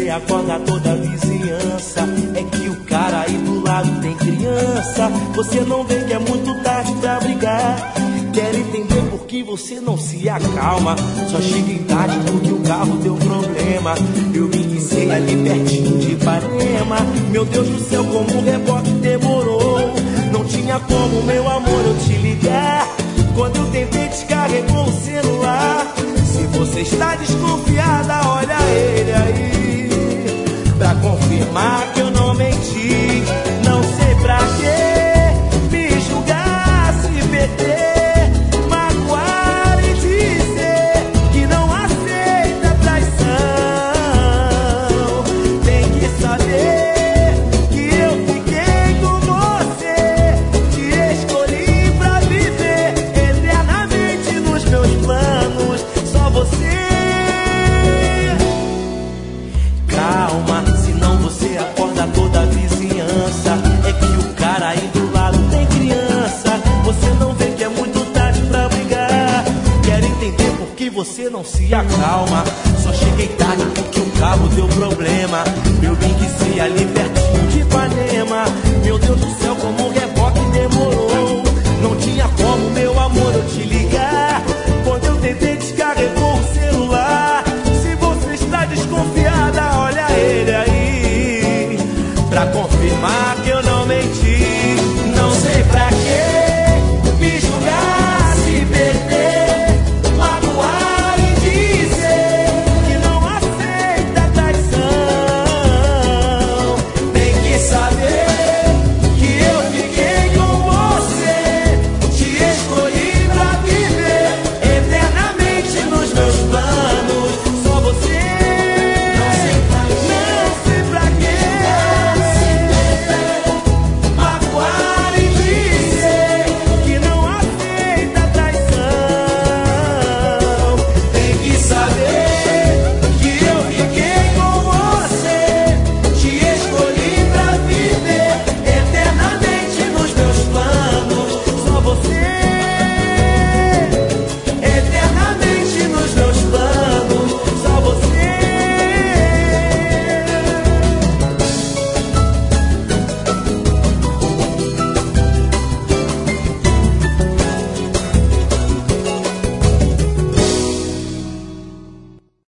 você acorda toda a vizinhança. É que o cara aí do lado tem criança. Você não vê que é muito tarde pra brigar. Quero entender por que você não se acalma. Só chega em tarde porque o carro deu problema. Eu vim dizer ali pertinho de Ipanema. Meu Deus do céu, como o reboque demorou. Não tinha como, meu amor, eu te ligar. Quando eu tentei, descarregou o celular. Se você está desconfiada, olha ele aí, pra confirmar que eu não menti. Não sei pra que me julgar, se perder, magoar e dizer que não aceita traição. Tem que saber que eu fiquei com você, te escolhi pra viver eternamente nos meus planos. Só você. Calma, senão você acorda toda a vizinhança. É que o cara aí do lado tem criança. Você não vê que é muito tarde pra brigar. Quero entender por que você não se acalma. Só cheguei tarde porque o carro deu problema. Eu vim que se ali pertinho de Ipanema. Meu Deus do céu, como o reboque demorou. Não tinha como, meu amor, eu te ligar. Quando eu tentei, descarregou o celular. Se você está desconfiada, olha ele aí, pra confirmar que eu não menti.